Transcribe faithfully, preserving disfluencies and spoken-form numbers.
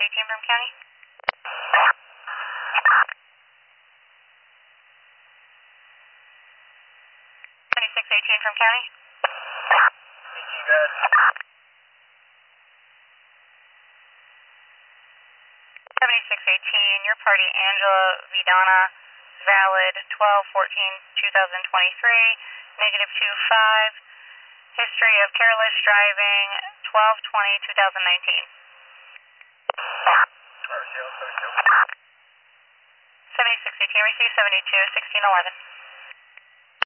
eighteen from county. seventy-six eighteen from county. eighteen, go ahead. seventy-six eighteen, your party Angela Vidana, valid twelve fourteen two thousand twenty-three, negative two five. History of careless driving, twelve twenty two thousand nineteen. seventy-six eighteen, receive seventy-two sixteen eleven.